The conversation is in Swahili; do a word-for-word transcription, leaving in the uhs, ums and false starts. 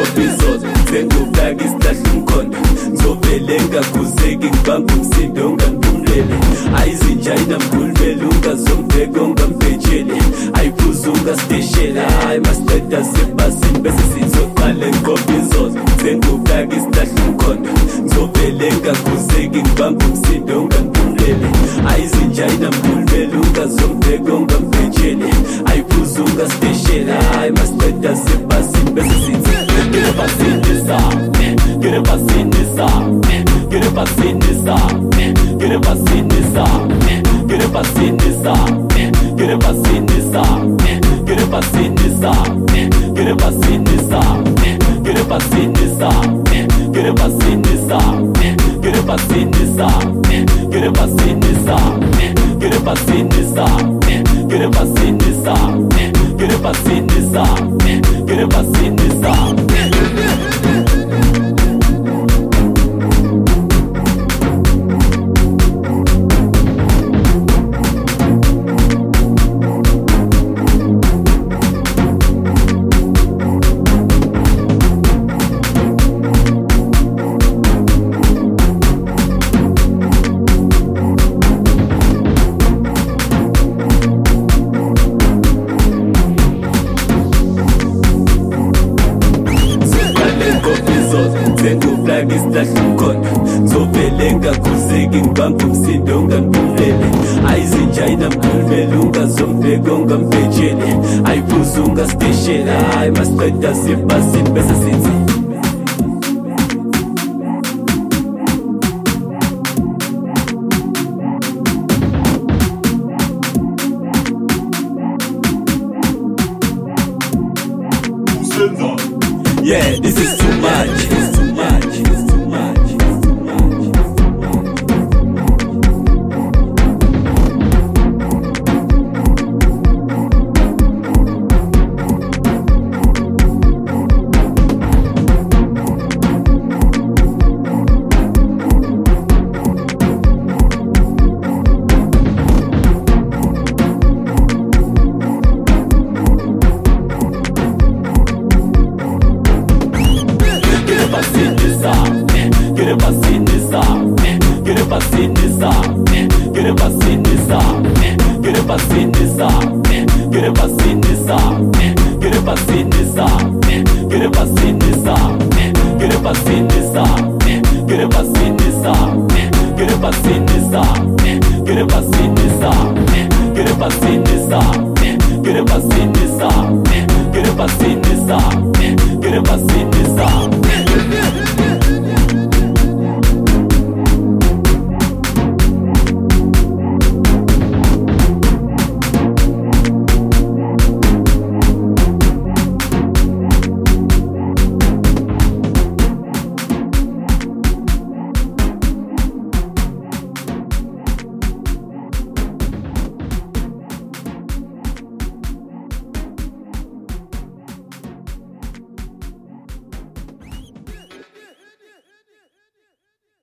ngobizolo sengufaka isihlahla umkhondo ngizovele ngakuzeki ngibamba umsindo ungangimlele ayizinjayina mkhulumele ungazomveka ongambetshele ayiphuza ungasiteshela hayi masiteda sebhasini bese sizoqale ngobizolo sengufaka isihlahla umkhondo ngizovele ngakuzeki ngibamba umsindo ungangimlele ayizinjayina mkhulumele ungazomveka ongambetshele ayiphuza ungasiteshela hayi masiteda sebhasini bese sizoqale Get up and sing this song. Get up and sing this song. Get up and sing this song. Get up and sing this song. Get up and sing this song. Get up and sing this song. Get up and sing this song. Get up and sing this song. Get up and sing this song. Get up and sing this song. Get up and sing this song. Get up and sing this song. Get up and sing this song. Get up and sing this song. Get up and sing this song. Get up and sing this song. Sengufaka isihlahla umkhondo ngizovele ngakuzeki ngibamba umsindo ungangimlele ayizinjayina mkhulumele ungazomveka ongambetshele ayiphuza ungasiteshela hayi masiteda sebhasini bese sithi Yeah, this is too much. It's too much. It's too much. It's too much. Get up and sing this song. Get up and sing this song. Get up and sing this song. Get up and sing this song. Get up and sing this song. Get up and sing this song. Get up and sing this song. Get up and sing this song. Get up and sing this song. Get up and sing this song. Get up and sing this song. Get up and sing this song. Get up and sing this song. Get up and sing this song. Get up and sing this song. Get up and sing this song.